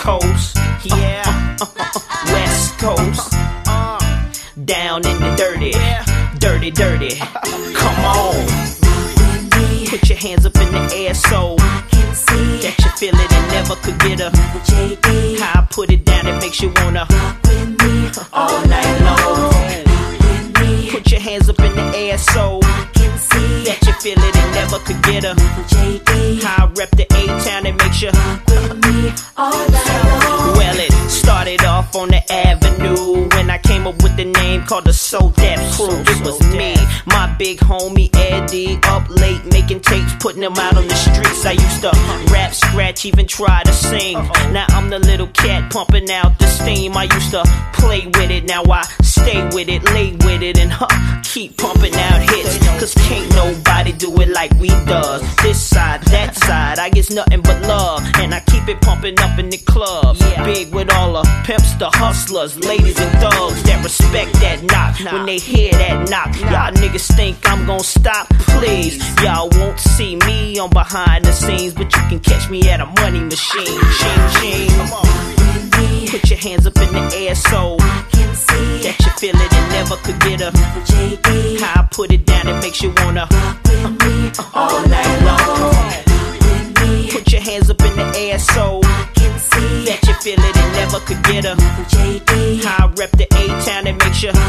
Coast, yeah, West Coast, down in the dirty, dirty, dirty. Come on, put your hands up in the air so I can see that you feel it and never could get her. How I put it down, it makes you wanna rock with me all night long. Put your hands up in the air so I can see that you feel it and never could get her. How I rep the A-Town, it makes you rock with me all night long. Well, it started off on the avenue when I came up with the name called the So Def Crew. It was me, my big homie Eddie, up late making tapes, putting them out on the streets. I used to rap, scratch, even try to sing. Now I'm the little cat pumping out the steam. I used to play with it, now I stay with it, lay with it, and keep pumping out hits. Cause can't nobody do it like we does. This side, that side, I get nothing but love, and I keep it pumping up in the clubs. Big with all the pimps, the hustlers, ladies and thugs that respect that knock. When they hear that knock, y'all niggas think I'm gon' stop. Please, y'all won't see me on behind the scenes, but you can catch me at a money machine. Ching, ching. Put your hands up in the air so I can see that you feel it and never could get her. How I put it down, it makes you wanna rock with me all night long. Put your hands up in the air so I can see that you feel it and never could get her. How I rep the A-Town, it makes you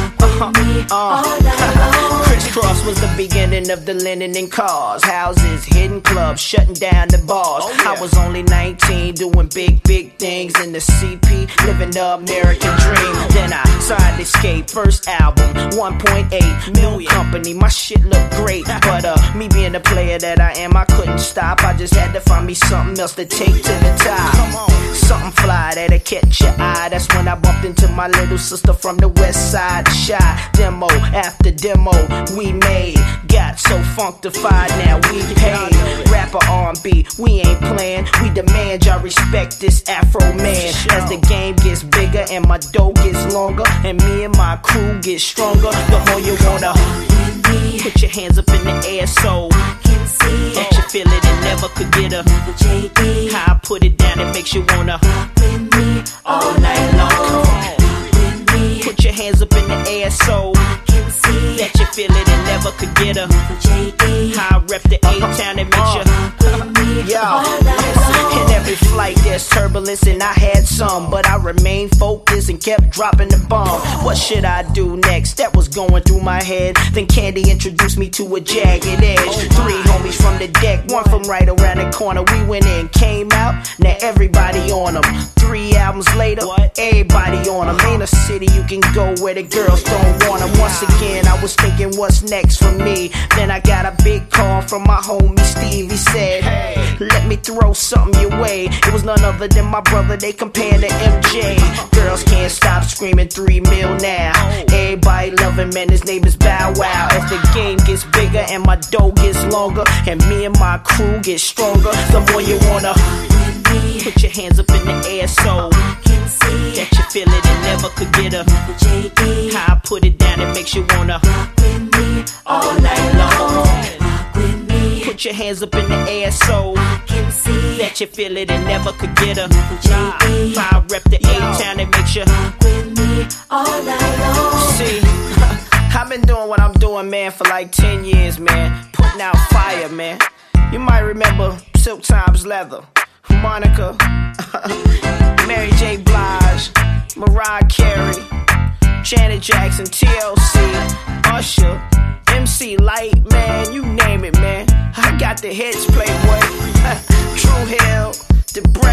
Crisscross was the beginning of the linen and cars, houses, hidden clubs, shutting down the bars. I was only 19, doing big, big things in the CP, living the American dream. Then I signed Escape, first album, 1.8 million company. My shit looked great, but me being the player that I am, I couldn't stop. I just had to find me something else to take to the top. Something fly that'll catch your eye. That's when I bumped into my little sister from the west side. Shy demo after demo we made, got so funkified now we paid. Rapper R&B, we ain't playing. We demand y'all respect this Afro man. As the game gets bigger and my dough gets longer, and me and my crew get stronger, the more you wanna put your hands up in the air so I can see that you feel it and never could get her. How I put it down, it makes you wanna rock with me all night long. Put your hands up in the air so I can see that you feel it and never could get her. How I rep the A-Town, it makes you in every flight there's turbulence and I had some, but I remained focused and kept dropping the bomb. What should I do next? That was going through my head. Then Candy introduced me to a jagged edge. 3 homies from the deck, one from right around the corner. We went in, came out, now everybody on them. 3 albums later, everybody on them. Ain't a city you can go where the girls don't want them. Once again, I was thinking what's next for me. Then I got a big call from my homie Steve. He said, hey, let me throw something your way. It was none other than my brother, they compared to MJ. Girls can't stop screaming 3 mil now. Everybody love him and his name is Bow Wow. As the game gets bigger and my dough gets longer, and me and my crew get stronger, the more you wanna put your hands up in the air so I can see that you feel it and never could get her. How I put it down, it makes you wanna rock with me all night long. Put your hands up in the air so I can see that you feel it and never could get her. How I rep the A-Town, it makes you rock with me all night long. See, I've been doing what I'm doing, man, for like 10 years, man. Putting out fire, man. You might remember Silk Times Leather, Monica, Mary J. Blige, Mariah Carey, Janet Jackson, TLC, Usher, MC Light, man, you name it, man. I got the hits, Playboy, True Hill, the